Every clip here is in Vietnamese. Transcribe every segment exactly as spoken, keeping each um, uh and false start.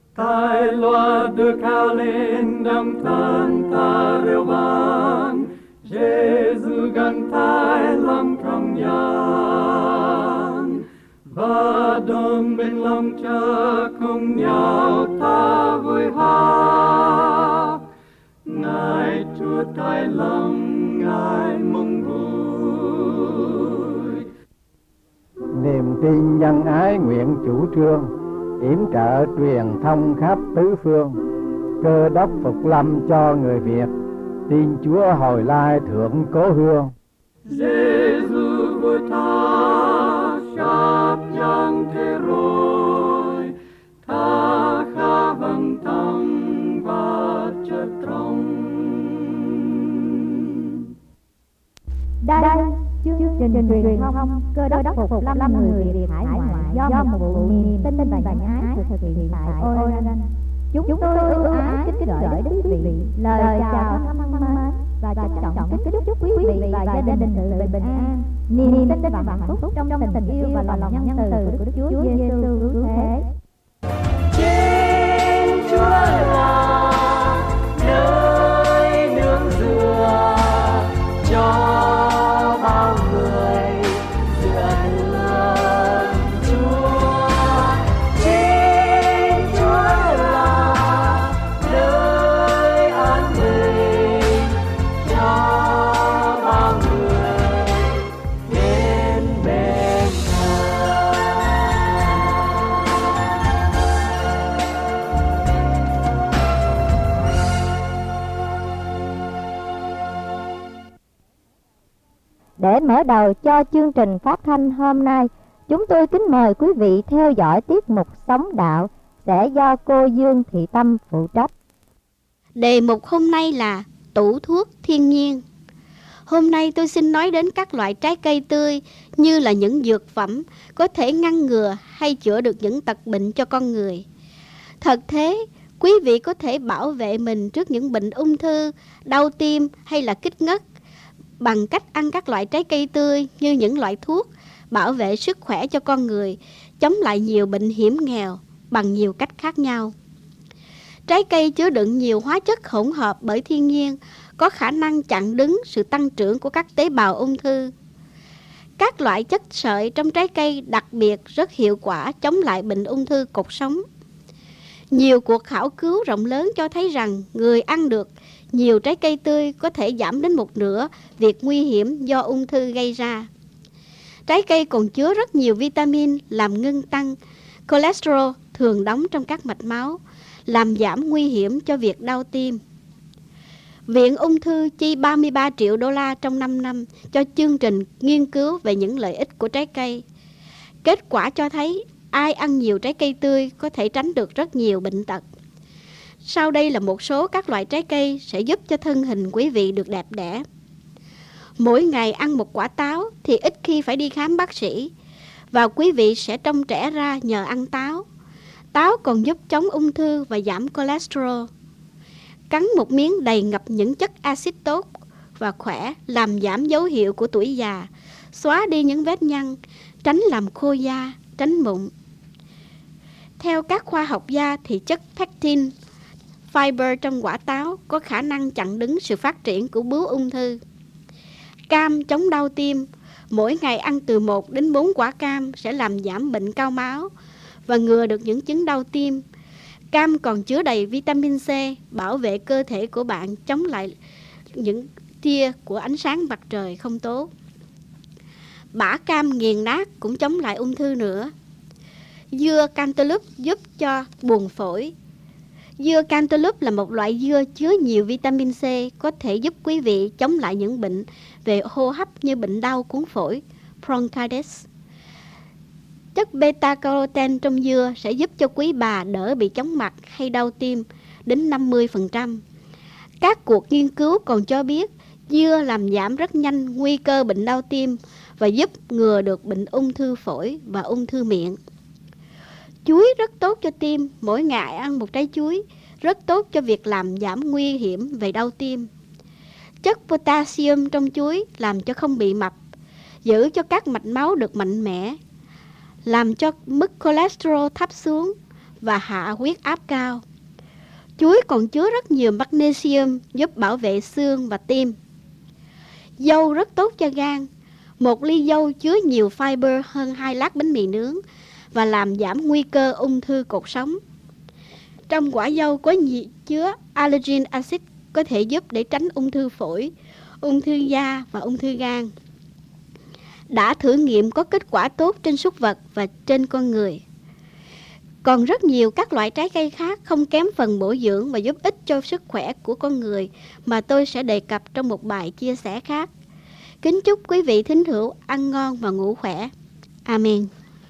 Tài loa được cao lên đấng thân ta reo vang, Giêsu gần thái lòng trong gian, và đồng bên lòng cha cùng nhau ta vui hát. Ngài Chúa thái lòng, Ngài mong vui. Niềm tin nhân ái nguyện chủ trương, yểm trợ truyền thông khắp tứ phương. Cơ đốc phục lâm cho người Việt, tin Chúa hồi lai thượng cố hương. Giêsu vui tha sắp giang thế rồi, tha khá vâng tâm và chất trong. Đây chương trình truyền thông Cơ đốc phục lâm người Việt hải ngoại do một vụ niềm tin và nhân ái thực hiện tại Oregon. Chúng tôi ưu ái kính gửi đến quý vị lời chào thân mến và trân trọng kính chúc quý vị và gia đình sự bình an, niềm tin và hạnh phúc trong tình yêu và lòng nhân từ của Đức Chúa Giêsu cứu thế. Trên Chúa là nơi nương dựa cho bao người dựa nương Chúa. Trên Chúa là nơi an bình cho bao người đến bên Ngài. Để mở đầu cho chương trình phát thanh hôm nay, chúng tôi kính mời quý vị theo dõi tiết mục Sống Đạo sẽ do cô Dương Thị Tâm phụ trách. Đề mục hôm nay là tủ thuốc thiên nhiên. Hôm nay tôi xin nói đến các loại trái cây tươi như là những dược phẩm có thể ngăn ngừa hay chữa được những tật bệnh cho con người. Thật thế, quý vị có thể bảo vệ mình trước những bệnh ung thư, đau tim hay là kích ngất bằng cách ăn các loại trái cây tươi như những loại thuốc bảo vệ sức khỏe cho con người, chống lại nhiều bệnh hiểm nghèo bằng nhiều cách khác nhau. Trái cây chứa đựng nhiều hóa chất hỗn hợp bởi thiên nhiên có khả năng chặn đứng sự tăng trưởng của các tế bào ung thư. Các loại chất sợi trong trái cây đặc biệt rất hiệu quả chống lại bệnh ung thư cột sống. Nhiều cuộc khảo cứu rộng lớn cho thấy rằng người ăn được nhiều trái cây tươi có thể giảm đến một nửa việc nguy hiểm do ung thư gây ra. Trái cây còn chứa rất nhiều vitamin làm ngưng tăng cholesterol thường đóng trong các mạch máu, làm giảm nguy hiểm cho việc đau tim. Viện Ung thư chi ba mươi ba triệu đô la trong năm năm cho chương trình nghiên cứu về những lợi ích của trái cây. Kết quả cho thấy ai ăn nhiều trái cây tươi có thể tránh được rất nhiều bệnh tật. Sau đây là một số các loại trái cây sẽ giúp cho thân hình quý vị được đẹp đẽ. Mỗi ngày ăn một quả táo thì ít khi phải đi khám bác sĩ, và quý vị sẽ trông trẻ ra nhờ ăn táo. Táo còn giúp chống ung thư và giảm cholesterol. Cắn một miếng đầy ngập những chất axit tốt và khỏe, làm giảm dấu hiệu của tuổi già, xóa đi những vết nhăn, tránh làm khô da, tránh mụn. Theo các khoa học gia thì chất pectin, fiber trong quả táo có khả năng chặn đứng sự phát triển của bướu ung thư. Cam chống đau tim, mỗi ngày ăn từ một đến bốn quả cam sẽ làm giảm bệnh cao máu và ngừa được những chứng đau tim. Cam còn chứa đầy vitamin C, bảo vệ cơ thể của bạn chống lại những tia của ánh sáng mặt trời không tốt. Bã cam nghiền nát cũng chống lại ung thư nữa. Dưa cantaloupe giúp cho buồng phổi. Dưa cantaloupe là một loại dưa chứa nhiều vitamin C, có thể giúp quý vị chống lại những bệnh về hô hấp như bệnh đau cuống phổi, bronchitis. Chất beta-carotene trong dưa sẽ giúp cho quý bà đỡ bị chóng mặt hay đau tim đến năm mươi phần trăm. Các cuộc nghiên cứu còn cho biết dưa làm giảm rất nhanh nguy cơ bệnh đau tim và giúp ngừa được bệnh ung thư phổi và ung thư miệng. Chuối rất tốt cho tim, mỗi ngày ăn một trái chuối rất tốt cho việc làm giảm nguy hiểm về đau tim. Chất potassium trong chuối làm cho không bị mập, giữ cho các mạch máu được mạnh mẽ, làm cho mức cholesterol thấp xuống và hạ huyết áp cao. Chuối còn chứa rất nhiều magnesium giúp bảo vệ xương và tim. Dâu rất tốt cho gan. Một ly dâu chứa nhiều fiber hơn hai lát bánh mì nướng và làm giảm nguy cơ ung thư cột sống. Trong quả dâu có nhiều chứa allergic acid có thể giúp để tránh ung thư phổi, ung thư da và ung thư gan. Đã thử nghiệm có kết quả tốt trên súc vật và trên con người. Còn rất nhiều các loại trái cây khác không kém phần bổ dưỡng và giúp ích cho sức khỏe của con người mà tôi sẽ đề cập trong một bài chia sẻ khác. Kính chúc quý vị thính hữu ăn ngon và ngủ khỏe. Amen.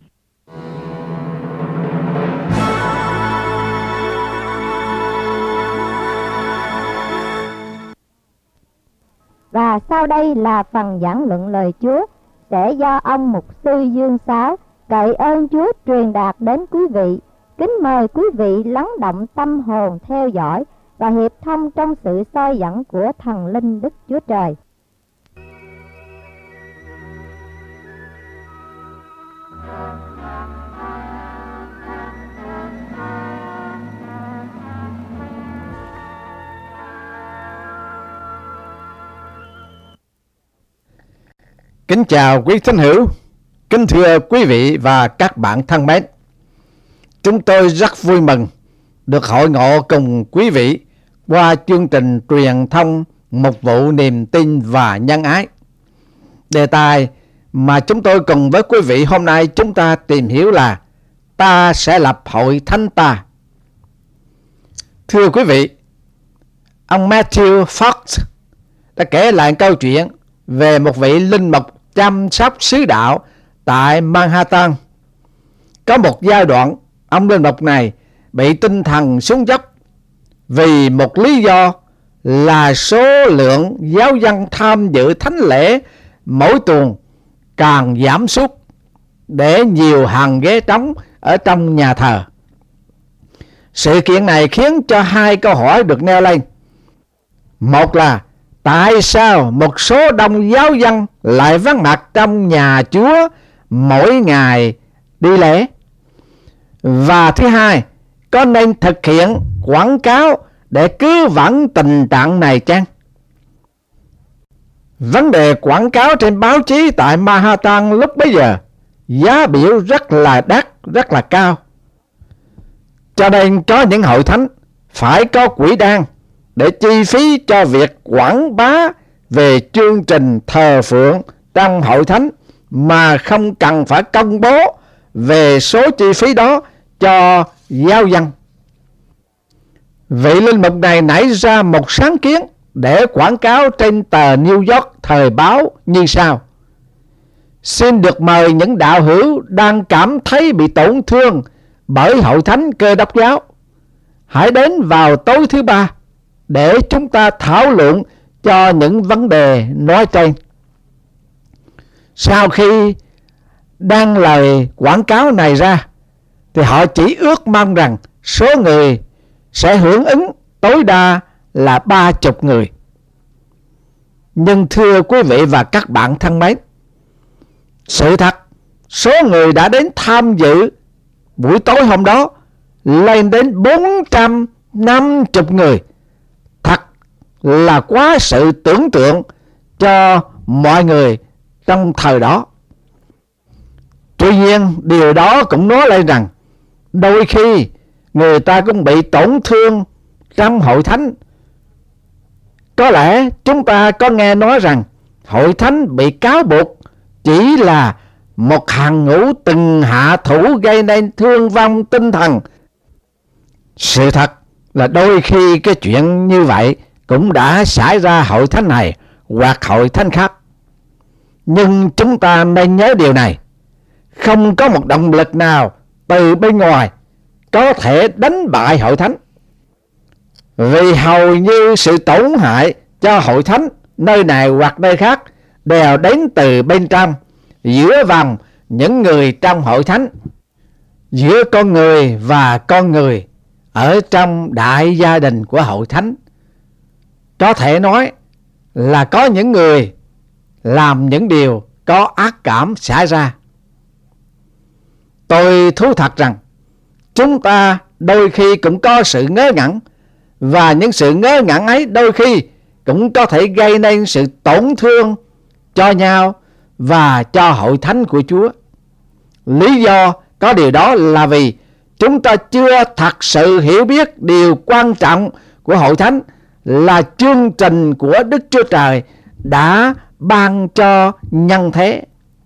Và sau đây là phần giảng luận lời Chúa sẽ do ông mục sư Dương Sáo cậy ơn Chúa truyền đạt đến quý vị. Kính mời quý vị lắng động tâm hồn theo dõi và hiệp thông trong sự soi dẫn của thần linh Đức Chúa Trời. Kính chào quý thính hữu, kính thưa quý vị và các bạn thân mến. Chúng tôi rất vui mừng được hội ngộ cùng quý vị qua chương trình truyền thông Mục vụ Niềm tin và Nhân ái. Đề tài mà chúng tôi cùng với quý vị hôm nay chúng ta tìm hiểu là Ta sẽ lập hội thánh ta. Thưa quý vị, ông Matthew Fox đã kể lại câu chuyện về một vị linh mục chăm sóc sứ đạo tại Manhattan. Có một giai đoạn, ông linh mục này bị tinh thần xuống dốc vì một lý do là số lượng giáo dân tham dự thánh lễ mỗi tuần càng giảm sút để nhiều hàng ghế trống ở trong nhà thờ. Sự kiện này khiến cho hai câu hỏi được nêu lên. Một là tại sao một số đông giáo dân lại vắng mặt trong nhà Chúa mỗi ngày đi lễ? Và thứ hai, có nên thực hiện quảng cáo để cứu vãn tình trạng này chăng? Vấn đề quảng cáo trên báo chí tại Manhattan lúc bấy giờ giá biểu rất là đắt, rất là cao. Cho nên có những hội thánh phải có quỹ đan để chi phí cho việc quảng bá về chương trình thờ phượng trong hội thánh mà không cần phải công bố về số chi phí đó cho giáo dân. Vị linh mục này nảy ra một sáng kiến để quảng cáo trên tờ New York thời báo như sau: xin được mời những đạo hữu đang cảm thấy bị tổn thương bởi hội thánh Cơ Đốc giáo, hãy đến vào tối thứ ba để chúng ta thảo luận cho những vấn đề nói trên. Sau khi đăng lời quảng cáo này ra thì họ chỉ ước mong rằng số người sẽ hưởng ứng tối đa là ba chục người. Nhưng thưa quý vị và các bạn thân mến, sự thật số người đã đến tham dự buổi tối hôm đó lên đến bốn trăm năm mươi người. Thật là quá sự tưởng tượng cho mọi người trong thời đó. Tuy nhiên điều đó cũng nói lên rằng đôi khi người ta cũng bị tổn thương trong hội thánh. Có lẽ chúng ta có nghe nói rằng hội thánh bị cáo buộc chỉ là một hàng ngũ từng hạ thủ gây nên thương vong tinh thần. Sự thật là đôi khi cái chuyện như vậy cũng đã xảy ra hội thánh này hoặc hội thánh khác. Nhưng chúng ta nên nhớ điều này: không có một động lực nào từ bên ngoài có thể đánh bại hội thánh, vì hầu như sự tổn hại cho hội thánh nơi này hoặc nơi khác đều đến từ bên trong, giữa vòng những người trong hội thánh, giữa con người và con người ở trong đại gia đình của hội thánh. Có thể nói là có những người làm những điều có ác cảm xảy ra. Tôi thú thật rằng chúng ta đôi khi cũng có sự ngớ ngẩn, và những sự ngớ ngẩn ấy đôi khi cũng có thể gây nên sự tổn thương cho nhau và cho hội thánh của Chúa. Lý do có điều đó là vì chúng ta chưa thật sự hiểu biết điều quan trọng của hội thánh là chương trình của Đức Chúa Trời đã ban cho nhân thế.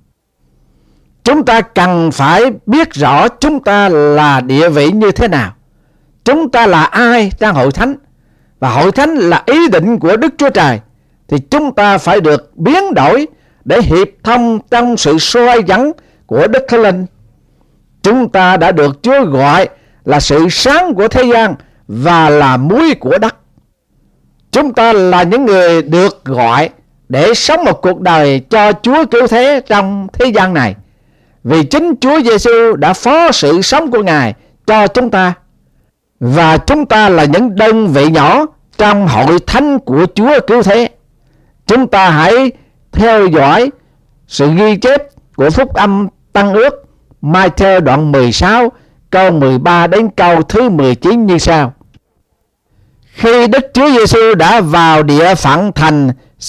Chúng ta cần phải biết rõ chúng ta là địa vị như thế nào, chúng ta là ai trong hội thánh, và hội thánh là ý định của Đức Chúa Trời, thì chúng ta phải được biến đổi để hiệp thông trong sự soi dẫn của Đức Thánh Linh. Chúng ta đã được Chúa gọi là sự sáng của thế gian và là muối của đất. Chúng ta là những người được gọi để sống một cuộc đời cho Chúa cứu thế trong thế gian này, vì chính Chúa Giêsu đã phó sự sống của Ngài cho chúng ta, và chúng ta là những đơn vị nhỏ trong hội thánh của Chúa cứu thế. Chúng ta hãy theo dõi sự ghi chép của Phúc Âm Tân Ước Ma-thi-ơ đoạn mười sáu câu mười ba đến câu thứ mười chín như sau: Khi Đức Chúa Giêsu đã vào địa phận thành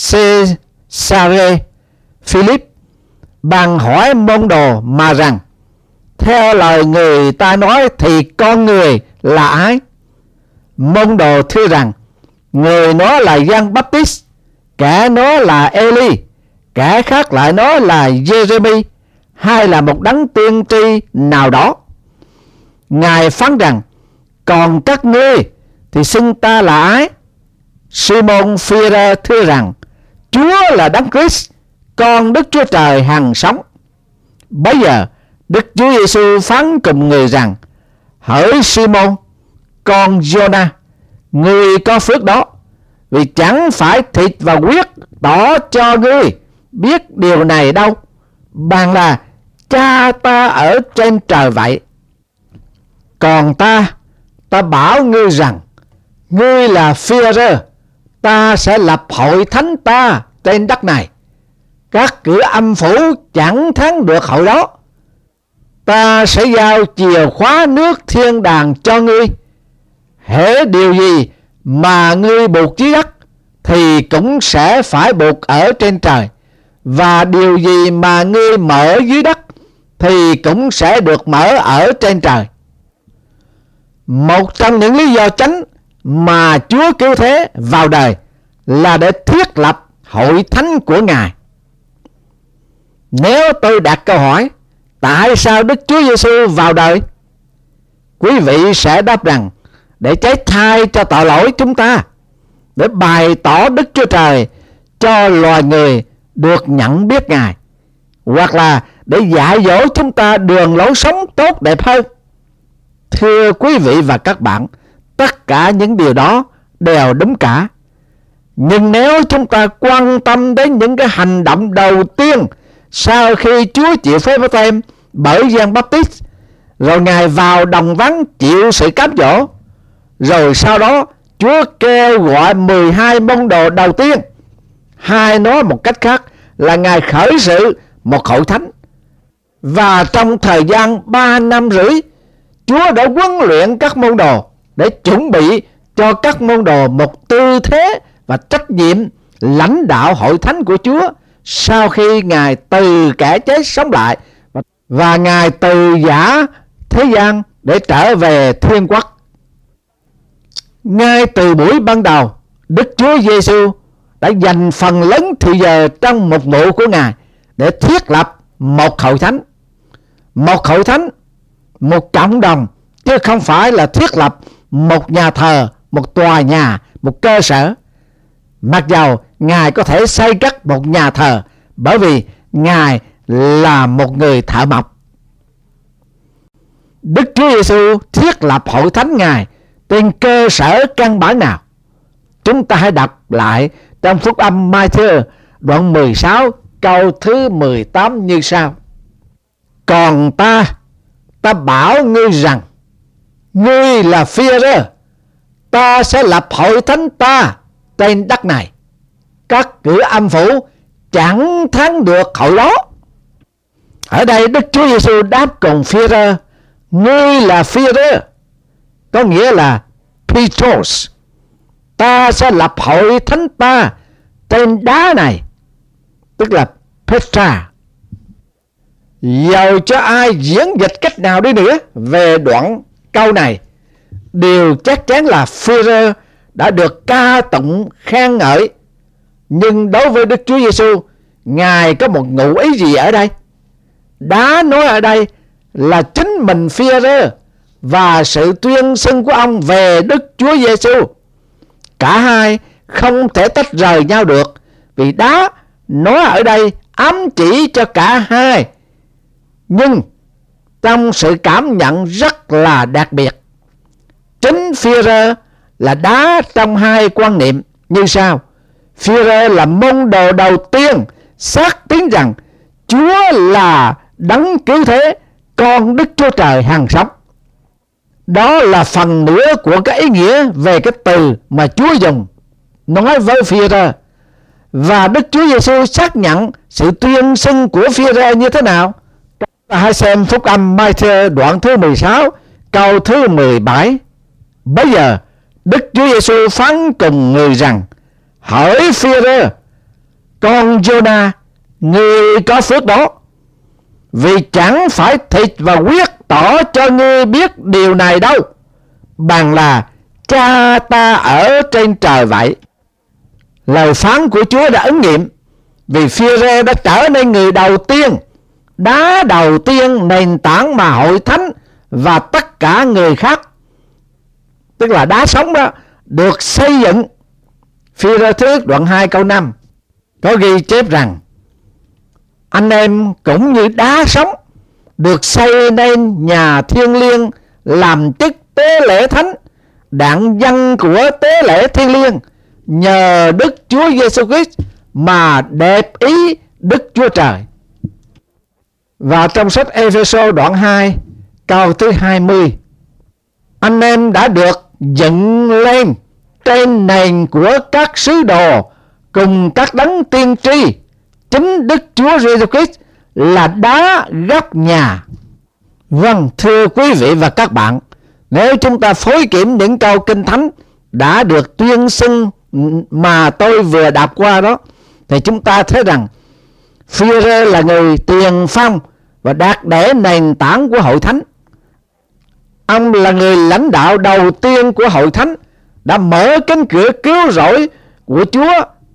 Cê-sa-rê Philip, bèn hỏi môn đồ mà rằng: theo lời người ta nói thì con người là ai? Môn đồ thưa rằng: người nói là Giăng Báp-tít, kẻ nói là Ê-li, kẻ khác lại nói là Giê-rê-mi, hay là một đấng tiên tri nào đó. Ngài phán rằng: còn các ngươi thì xưng ta là ai? Simon Phi-rơ thưa rằng: Chúa là Đấng Christ, con Đức Chúa Trời hằng sống. Bấy giờ Đức Chúa Giêsu phán cùng người rằng: hỡi Simon, con Giô-na, ngươi có phước đó, vì chẳng phải thịt và huyết tỏ cho ngươi biết điều này đâu, bằng là Cha ta ở trên trời vậy. Còn ta, ta bảo ngươi rằng, ngươi là Phi-rơ, ta sẽ lập hội thánh ta trên đất này. Các cửa âm phủ chẳng thắng được hội đó. Ta sẽ giao chìa khóa nước thiên đàng cho ngươi. Hễ điều gì mà ngươi buộc dưới đất thì cũng sẽ phải buộc ở trên trời, và điều gì mà ngươi mở dưới đất thì cũng sẽ được mở ở trên trời. Một trong những lý do chánh mà Chúa cứu thế vào đời là để thiết lập hội thánh của Ngài. Nếu tôi đặt câu hỏi tại sao Đức Chúa Giêsu vào đời, quý vị sẽ đáp rằng để chết thay cho tội lỗi chúng ta, để bày tỏ Đức Chúa Trời cho loài người được nhận biết Ngài, hoặc là để dạy dỗ chúng ta đường lối sống tốt đẹp hơn. Thưa quý vị và các bạn, tất cả những điều đó đều đúng cả. Nhưng nếu chúng ta quan tâm đến những cái hành động đầu tiên sau khi Chúa chịu phép báp têm bởi Giăng Báp-tít, rồi Ngài vào đồng vắng chịu sự cám dỗ, rồi sau đó Chúa kêu gọi mười hai môn đồ đầu tiên, hay nói một cách khác là Ngài khởi sự một hội thánh. Và trong thời gian ba năm rưỡi, Chúa đã huấn luyện các môn đồ để chuẩn bị cho các môn đồ một tư thế và trách nhiệm lãnh đạo hội thánh của Chúa sau khi Ngài từ kẻ chết sống lại, và Ngài từ giã thế gian để trở về thiên quốc. Ngay từ buổi ban đầu, Đức Chúa Giêsu đã dành phần lớn thời giờ trong một vụ của Ngài để thiết lập một hội thánh. Một hội thánh, một cộng đồng, chứ không phải là thiết lập một nhà thờ, một tòa nhà, một cơ sở. Mặc dầu Ngài có thể xây cất một nhà thờ, bởi vì Ngài là một người thợ mộc. Đức Chúa Giêsu thiết lập hội thánh Ngài trên cơ sở căn bản nào? Chúng ta hãy đọc lại trong Phúc Âm Ma-thi-ơ đoạn mười sáu câu thứ mười tám như sau: còn ta, ta bảo ngươi rằng, ngươi là Phi-rơ, ta sẽ lập hội thánh ta trên đất này. Các cửa âm phủ chẳng thắng được hội đó. Ở đây Đức Chúa Giêsu đáp cùng Phi-rơ ngươi là Phi-rơ, có nghĩa là Petros. Ta sẽ lập hội thánh ta trên đá này, tức là Petra. Dầu cho ai diễn dịch cách nào đi nữa về đoạn câu này, điều chắc chắn là Phi-rơ đã được ca tụng khen ngợi. Nhưng đối với Đức Chúa Giêsu, Ngài có một ngụ ý gì ở đây? Đá nói ở đây là chính mình Phi-rơ và sự tuyên xưng của ông về Đức Chúa Giêsu. Cả hai không thể tách rời nhau được, vì đá nói ở đây ám chỉ cho cả hai, nhưng trong sự cảm nhận rất là đặc biệt. Chính Phi-rơ là đá trong hai quan niệm như sau. Phi-rơ là môn đồ đầu tiên xác tín rằng Chúa là đấng cứu thế, con Đức Chúa Trời hằng sống. Đó là phần nữa của cái ý nghĩa về cái từ mà Chúa dùng nói với Phi-rơ. Và Đức Chúa Giêsu xác nhận sự tuyên xưng của Phi-rơ như thế nào? Hãy xem phúc âm Ma-thi-ơ đoạn thứ mười sáu, câu thứ mười bảy. Bây giờ Đức Chúa Giêsu phán cùng người rằng: hỡi Phi-rơ, con Giô-na, ngươi có phước đó, vì chẳng phải thịt và huyết tỏ cho ngươi biết điều này đâu, bằng là Cha ta ở trên trời vậy. Lời phán của Chúa đã ứng nghiệm, vì Phi-rơ đã trở nên người đầu tiên, đá đầu tiên, nền tảng mà hội thánh và tất cả người khác, tức là đá sống đó, được xây dựng. Phi-rơ thứ đoạn hai câu năm có ghi chép rằng: anh em cũng như đá sống, được xây nên nhà thiêng liêng, làm chức tế lễ thánh, đặng dân của tế lễ thiêng liêng, nhờ Đức Chúa Giêsu Christ mà đẹp ý Đức Chúa Trời. Và trong sách Ê-phê-sô đoạn hai câu thứ hai mươi, anh em đã được dựng lên trên nền của các sứ đồ cùng các đấng tiên tri, chính Đức Chúa Giêsu Christ là đá góc nhà. Vâng, thưa quý vị và các bạn, nếu chúng ta phối kiểm những câu kinh thánh đã được tuyên xưng mà tôi vừa đọc qua đó, thì chúng ta thấy rằng Phi-rơ là người tiền phong và đạt để nền tảng của hội thánh. Ông là người lãnh đạo đầu tiên của hội thánh, đã mở cánh cửa cứu rỗi của Chúa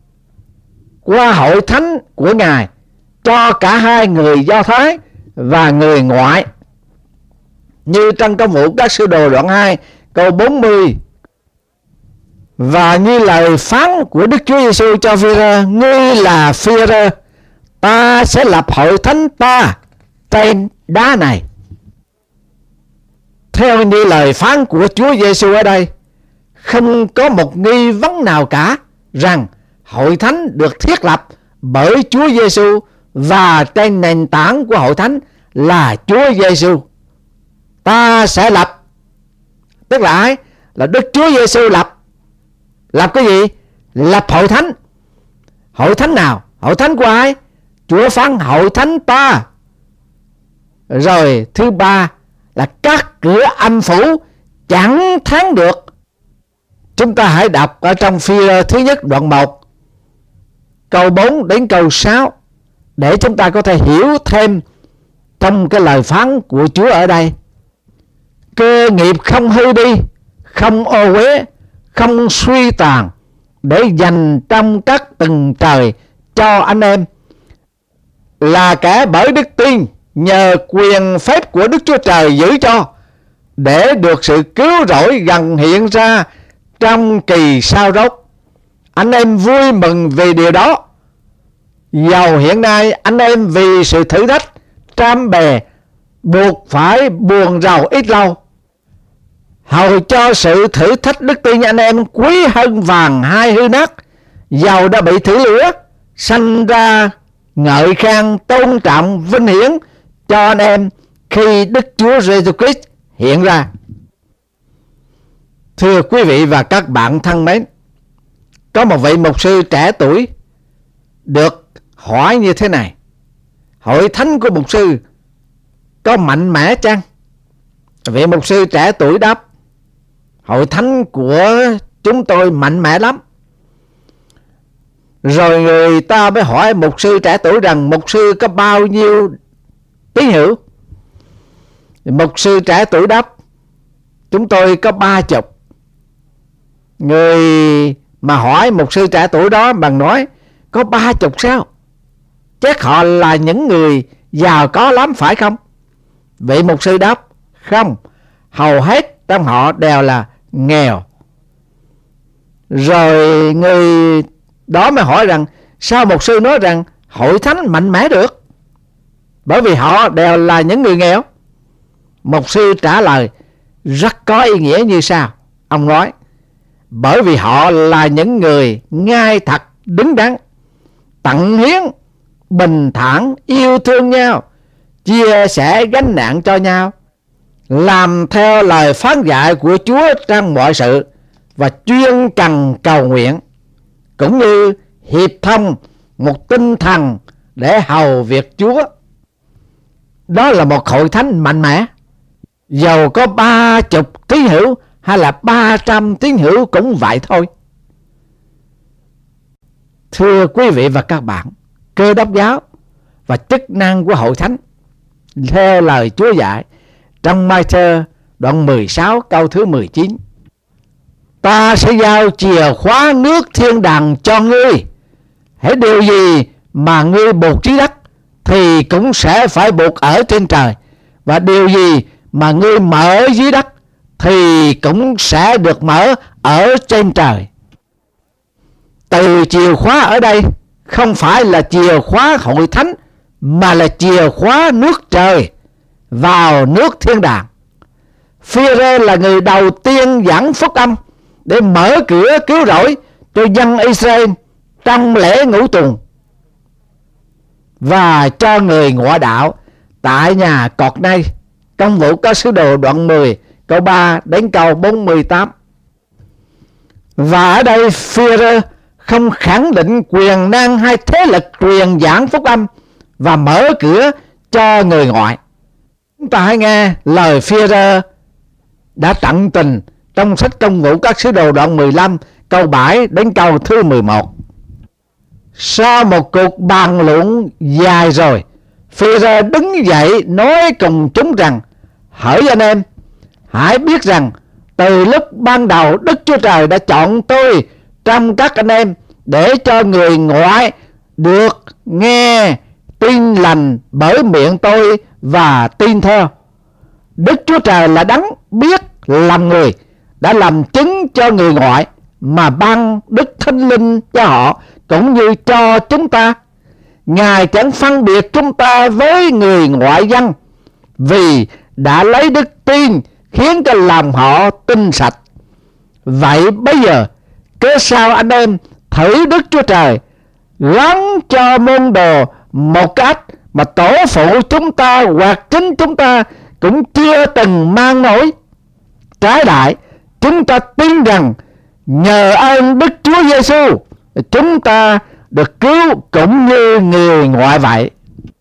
qua hội thánh của Ngài cho cả hai người Do Thái và người ngoại, như trong công vụ các sứ đồ đoạn hai câu bốn mươi. Và như lời phán của Đức Chúa Giêsu cho Phi-rơ: ngươi là Phi-rơ, ta sẽ lập hội thánh ta trên đá này. Theo như lời phán của Chúa Giêsu ở đây, không có một nghi vấn nào cả rằng hội thánh được thiết lập bởi Chúa Giêsu và trên nền tảng của hội thánh là Chúa Giêsu. Ta sẽ lập, tức là ai? Là Đức Chúa Giêsu lập. Lập cái gì? Lập hội thánh. Hội thánh nào? Hội thánh của ai? Chúa phán hội thánh ta. Rồi thứ ba là các cửa âm phủ chẳng thắng được. Chúng ta hãy đọc ở trong Phi-rơ thứ nhất đoạn một câu bốn đến câu sáu để chúng ta có thể hiểu thêm trong cái lời phán của Chúa ở đây. Cơ nghiệp không hư đi, không ô uế, không suy tàn, để dành trong các tầng trời cho anh em, là kẻ bởi đức tin nhờ quyền phép của Đức Chúa Trời giữ cho, để được sự cứu rỗi gần hiện ra trong kỳ sau rốt. Anh em vui mừng vì điều đó. Dầu hiện nay anh em vì sự thử thách trăm bề buộc phải buồn rầu ít lâu, hầu cho sự thử thách đức tin anh em quý hơn vàng hai hư nát, dầu đã bị thử lửa, sanh ra ngợi khen tôn trọng vinh hiển cho anh em khi Đức Chúa Giêsu Christ hiện ra. Thưa quý vị và các bạn thân mến, có một vị mục sư trẻ tuổi được hỏi như thế này: hội thánh của mục sư có mạnh mẽ chăng? Vị mục sư trẻ tuổi đáp: hội thánh của chúng tôi mạnh mẽ lắm. Rồi người ta mới hỏi mục sư trẻ tuổi rằng mục sư có bao nhiêu tín hữu? Mục sư trẻ tuổi đáp: chúng tôi có ba chục. Người mà hỏi mục sư trẻ tuổi đó bằng nói: có ba chục sao? Chắc họ là những người giàu có lắm phải không? Vị mục sư đáp: không, hầu hết trong họ đều là nghèo. Rồi người đó mới hỏi rằng sao mục sư nói rằng hội thánh mạnh mẽ được? Bởi vì họ đều là những người nghèo. Mục sư trả lời rất có ý nghĩa như sau. Ông nói: bởi vì họ là những người ngay thật đứng đắn, tận hiến, bình thản, yêu thương nhau, chia sẻ gánh nặng cho nhau, làm theo lời phán dạy của Chúa trong mọi sự, và chuyên cần cầu nguyện, cũng như hiệp thông một tinh thần để hầu việc Chúa. Đó là một hội thánh mạnh mẽ. Dầu có ba chục tín hữu hay là ba trăm tín hữu cũng vậy thôi. Thưa quý vị và các bạn, Cơ Đốc giáo và chức năng của hội thánh theo lời Chúa dạy trong Ma-thơ đoạn mười sáu câu thứ mười chín: ta sẽ giao chìa khóa nước thiên đàng cho ngươi. Hễ điều gì mà ngươi buộc dưới đất thì cũng sẽ phải buộc ở trên trời, và điều gì mà ngươi mở dưới đất thì cũng sẽ được mở ở trên trời. Từ chìa khóa ở đây không phải là chìa khóa hội thánh, mà là chìa khóa nước trời vào nước thiên đàng. Phi-e-rơ là người đầu tiên giảng phúc âm để mở cửa cứu rỗi cho dân Israel trong lễ ngũ tuần, và cho người ngoại đạo tại nhà cọt nay. Công vụ các sứ đồ đoạn mười câu ba đến câu bốn mươi tám. Và ở đây Phi-e-rơ không khẳng định quyền năng hay thế lực truyền giảng phúc âm và mở cửa cho người ngoại. Chúng ta hãy nghe lời Phi-e-rơ đã tận tình trong sách Công vụ các sứ đồ đoạn mười lăm câu bảy đến câu thứ mười một. Sau một cuộc bàn luận dài rồi, Phi-e-rơ đứng dậy nói cùng chúng rằng: hỡi anh em, hãy biết rằng từ lúc ban đầu Đức Chúa Trời đã chọn tôi trong các anh em để cho người ngoại được nghe tin lành bởi miệng tôi và tin theo. Đức Chúa Trời là đấng biết lòng người, đã làm chứng cho người ngoại mà ban Đức Thánh Linh cho họ cũng như cho chúng ta. Ngài chẳng phân biệt chúng ta với người ngoại dân, vì đã lấy đức tin khiến cho lòng họ tinh sạch. Vậy bây giờ cớ sao anh em thử Đức Chúa Trời gắn cho môn đồ một cách mà tổ phụ chúng ta hoặc chính chúng ta cũng chưa từng mang nổi? Trái lại, chúng ta tin rằng nhờ ơn Đức Chúa Giêsu chúng ta được cứu cũng như người ngoại vậy.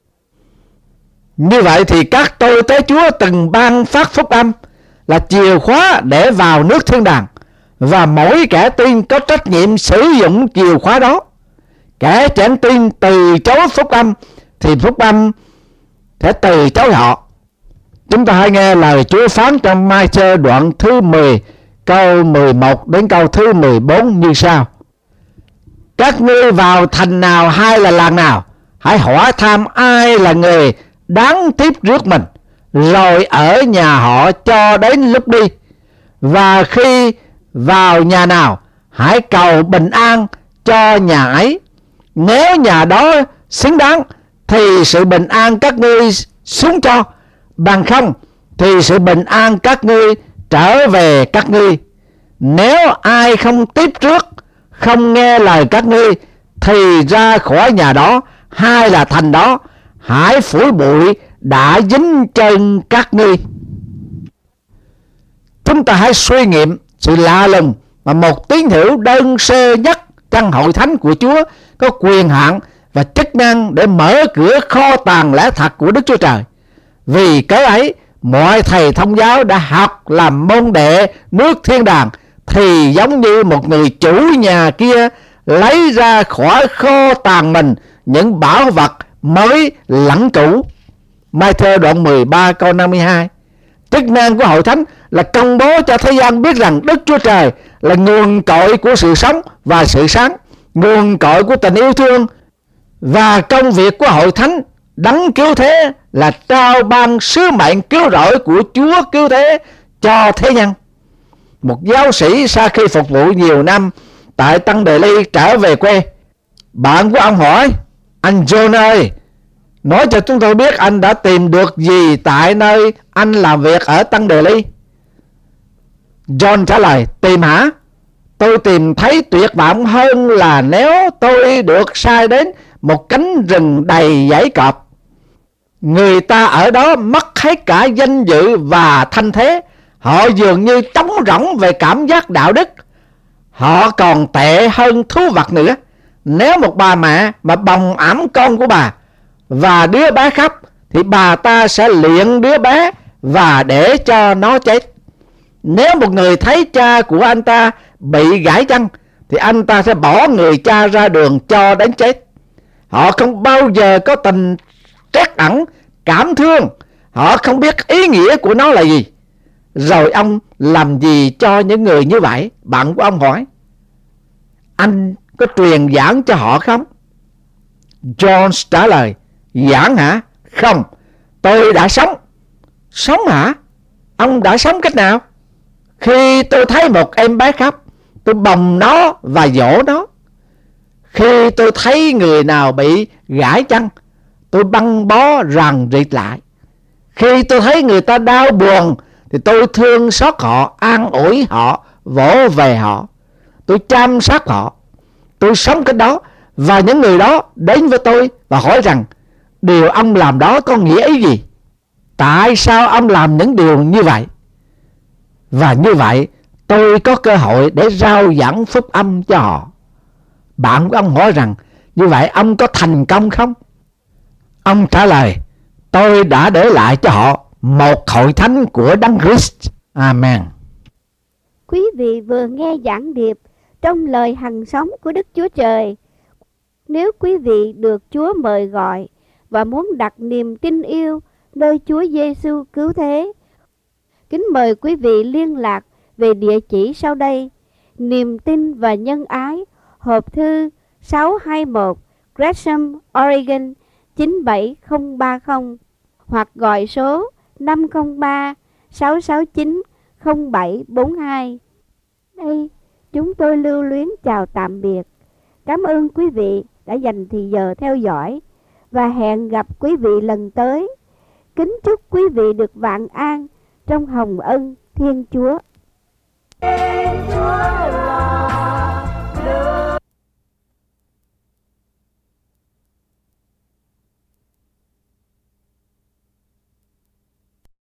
Như vậy thì các tôi tế Chúa từng ban phát phúc âm là chìa khóa để vào nước thiên đàng, và mỗi kẻ tin có trách nhiệm sử dụng chìa khóa đó. Kẻ chẳng tin từ chối phúc âm thì phúc âm sẽ từ chối họ. Chúng ta hãy nghe lời Chúa phán trong Ma-thơ đoạn thứ mười câu mười một đến câu thứ mười bốn như sau: các ngươi vào thành nào hay là làng nào, hãy hỏi thăm ai là người đáng tiếp rước mình, rồi ở nhà họ cho đến lúc đi. Và khi vào nhà nào, hãy cầu bình an cho nhà ấy. Nếu nhà đó xứng đáng thì sự bình an các ngươi xuống cho, bằng không thì sự bình an các ngươi trở về các ngươi. Nếu ai không tiếp rước, không nghe lời các ngươi, thì ra khỏi nhà đó hay là thành đó, hãy phủi bụi đã dính chân các ngươi. Chúng ta hãy suy nghiệm sự lạ lùng mà một tín hữu đơn sơ nhất trong hội thánh của Chúa có quyền hạn và chức năng để mở cửa kho tàng lẽ thật của Đức Chúa Trời. Vì cái ấy mọi thầy thông giáo đã học làm môn đệ nước thiên đàng thì giống như một người chủ nhà kia lấy ra khỏi kho tàng mình những bảo vật mới lẫn cũ. Mai-thơ đoạn mười ba câu năm mươi hai. Chức năng của hội thánh là công bố cho thế gian biết rằng Đức Chúa Trời là nguồn cội của sự sống và sự sáng, nguồn cội của tình yêu thương, và công việc của hội thánh đấng cứu thế là trao ban sứ mệnh cứu rỗi của Chúa cứu thế cho thế nhân. Một giáo sĩ sau khi phục vụ nhiều năm tại Tân Đề Ly trở về quê, bạn của ông hỏi: anh John ơi, nói cho chúng tôi biết anh đã tìm được gì tại nơi anh làm việc ở Tân Đề Ly. John trả lời: tìm hả? Tôi tìm thấy tuyệt vọng hơn là nếu tôi được sai đến một cánh rừng đầy dãy cọp. Người ta ở đó mất hết cả danh dự và thanh thế. Họ dường như trống rỗng về cảm giác đạo đức. Họ còn tệ hơn thú vật nữa. Nếu một bà mẹ mà bồng ẵm con của bà và đứa bé khóc thì bà ta sẽ luyện đứa bé và để cho nó chết. Nếu một người thấy cha của anh ta bị gãy chân thì anh ta sẽ bỏ người cha ra đường cho đến chết. Họ không bao giờ có tình trắc ẩn, cảm thương. Họ không biết ý nghĩa của nó là gì. Rồi ông làm gì cho những người như vậy? Bạn của ông hỏi: anh có truyền giảng cho họ không? John trả lời: giảng hả? Không, tôi đã sống. Sống hả? Ông đã sống cách nào? Khi tôi thấy một em bé khóc, tôi bồng nó và dỗ nó. Khi tôi thấy người nào bị gãy chân, tôi băng bó ràng rịt lại. Khi tôi thấy người ta đau buồn thì tôi thương xót họ, an ủi họ, vỗ về họ. Tôi chăm sóc họ. Tôi sống cái đó, và những người đó đến với tôi và hỏi rằng điều ông làm đó có nghĩa ý gì? Tại sao ông làm những điều như vậy? Và như vậy tôi có cơ hội để rao giảng phúc âm cho họ. Bạn của ông hỏi rằng như vậy ông có thành công không? Ông trả lời: tôi đã để lại cho họ một hội thánh của Đấng Christ. Amen. Quý vị vừa nghe giảng điệp trong lời hằng sống của Đức Chúa Trời. Nếu quý vị được Chúa mời gọi và muốn đặt niềm tin yêu nơi Chúa Giêsu cứu thế, kính mời quý vị liên lạc về địa chỉ sau đây: Niềm tin và nhân ái, hộp thư sáu hai một Gresham, Oregon chín bảy không ba không, hoặc gọi số năm không ba sáu sáu chín không bảy bốn hai. Đây, chúng tôi lưu luyến chào tạm biệt. Cảm ơn quý vị đã dành thì giờ theo dõi và hẹn gặp quý vị lần tới. Kính chúc quý vị được vạn an trong hồng ân Thiên Chúa. Thiên Chúa